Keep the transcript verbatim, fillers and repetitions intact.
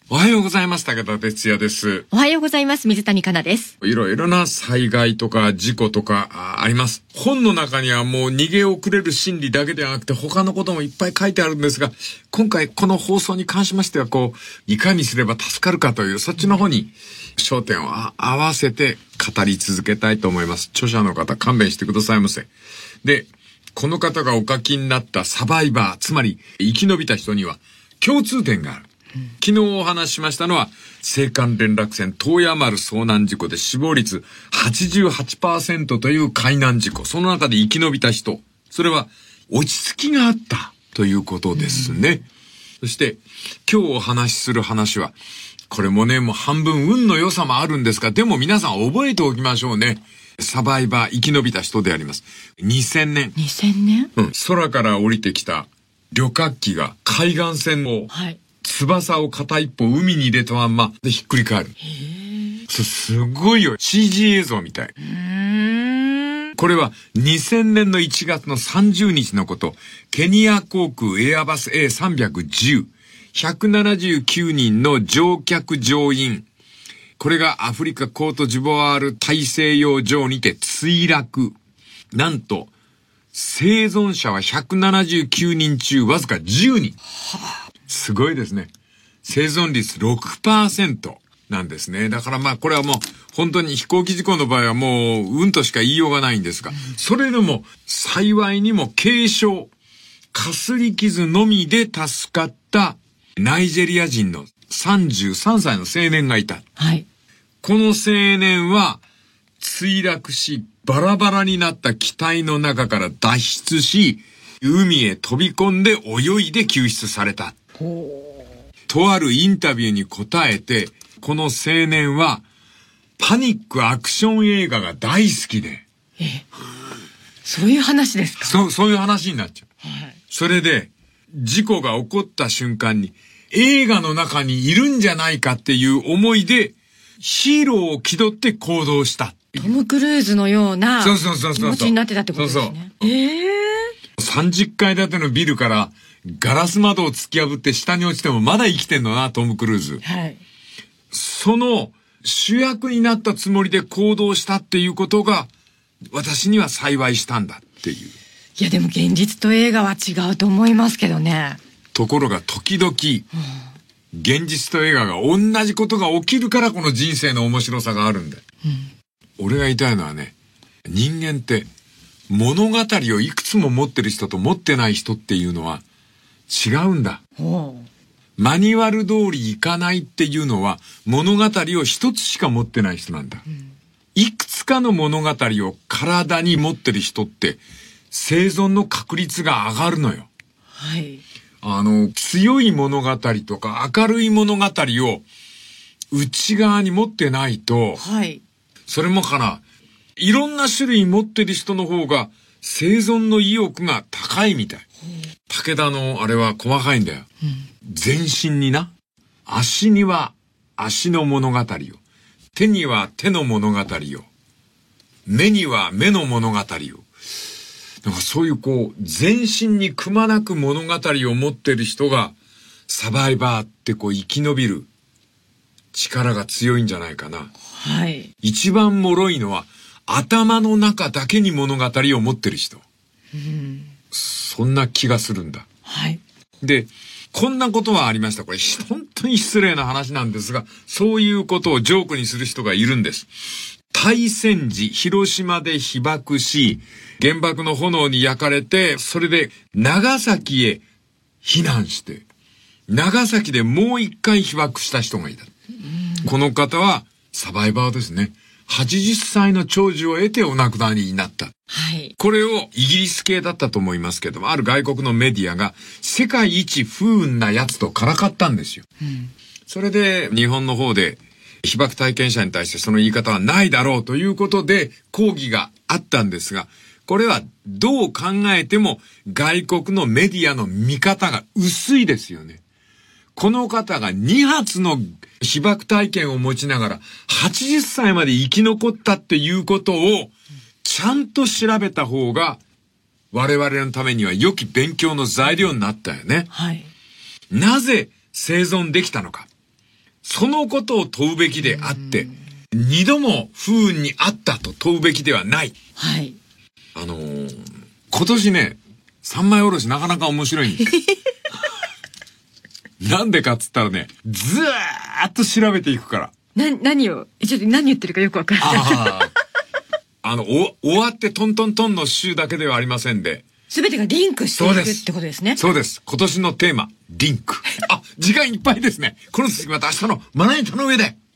おはようございます。武田哲也です。 おはようございます。水谷香奈です。 いろいろな災害とか事故とか あ, あります。本の中にはもう逃げ遅れる心理だけではなくて他のこともいっぱい書いてあるんですが、今回この放送に関しましてはこういかにすれば助かるかというそっちの方に焦点を合わせて語り続けたいと思います。著者の方勘弁してくださいませ。で、この方がお書きになったサバイバー、つまり生き延びた人には共通点がある。昨日お話ししましたのは青函連絡船東亜丸遭難事故で死亡率 はちじゅうはちパーセント という海難事故。その中で生き延びた人、それは落ち着きがあったということですね。そして今日お話しする話はこれもね、もう半分運の良さもあるんですが、でも皆さん覚えておきましょうね。サバイバー、生き延びた人であります。にせんねん。 にせんねん、 うん、空から降りてきた旅客機が海岸線を、はい、翼を片一方海に入れたまんまでひっくり返る。へー。すごいよ。シージー 映像みたい。うーん。これはにせんねんのいちがつのさんじゅうにちのこと。ケニア航空エアバス エーさんびゃくじゅう。ひゃくななじゅうきゅうにんの乗客乗員。これがアフリカコートジボワール大西洋上にて墜落。なんと、生存者はひゃくななじゅうきゅうにん中わずかじゅうにん。はあ、すごいですね。生存率 ろくパーセント なんですね。だからまあこれはもう本当に飛行機事故の場合はもううんとしか言いようがないんですが、それでも幸いにも軽傷、かすり傷のみで助かったナイジェリア人のさんじゅうさんさいの青年がいた。はい。この青年は墜落しバラバラになった機体の中から脱出し、海へ飛び込んで泳いで救出された。とあるインタビューに答えて、この青年はパニックアクション映画が大好きで。 え、そういう話ですか？ そう、そういう話になっちゃう。はい、それで、事故が起こった瞬間に映画の中にいるんじゃないかっていう思いでヒーローを気取って行動した。 トム・クルーズのような気持ちになってたってことですね。 そうそうそう。えー、さんじゅっかい建てのビルからガラス窓を突き破って下に落ちてもまだ生きてんのな、トム・クルーズ。はい。その主役になったつもりで行動したっていうことが私には幸いしたんだっていう。 いやでも現実と映画は違うと思いますけどね。 ところが時々、うん、現実と映画が同じことが起きるからこの人生の面白さがあるんだよ。うん、俺が言いたいのはね、人間って物語をいくつも持ってる人と持ってない人っていうのは違うんだ。マニュアル通りいかないっていうのは物語を一つしか持ってない人なんだ。うん、いくつかの物語を体に持ってる人って生存の確率が上がるのよ。はい。あの、強い物語とか明るい物語を内側に持ってないと、はい。それもかな、いろんな種類持ってる人の方が生存の意欲が高いみたい。武田のあれは細かいんだよ。うん、全身にな、足には足の物語を、手には手の物語を、目には目の物語を。なんかそういうこう全身にくまなく物語を持ってる人がサバイバーってこう生き延びる力が強いんじゃないかな。はい。一番脆いのは頭の中だけに物語を持ってる人。うん、そんな気がするんだ。はい。で、こんなことはありました。これ本当に失礼な話なんですが、そういうことをジョークにする人がいるんです。大戦時、広島で被爆し、原爆の炎に焼かれて、それで長崎へ避難して、長崎でもう一回被爆した人がいた。この方はサバイバーですね。はちじゅっさいの長寿を得てお亡くなりになった。はい。これをイギリス系だったと思いますけども、ある外国のメディアが世界一不運なやつとからかったんですよ。うん、それで日本の方で被爆体験者に対してその言い方はないだろうということで抗議があったんですが、これはどう考えても外国のメディアの見方が薄いですよね。この方がにはつの被爆体験を持ちながらはちじゅっさいまで生き残ったっていうことをちゃんと調べた方が我々のためには良き勉強の材料になったよね。はい。なぜ生存できたのか。 そのことを問うべきであって、二度も不運にあったと問うべきではない。 はい。 あのー、今年ね、三枚おろしなかなか面白いんです。なんでかっつったらね、ずーっと調べていくから。 な、何を、ちょっと何言ってるかよくわからない。 ああの、お、終わってトントントンの週だけではありませんで。 すべてがリンクしていくってことですね。 そうです。今年のテーマ、リンク。あ、時間いっぱいですね。この続きまた明日のまな板の上で。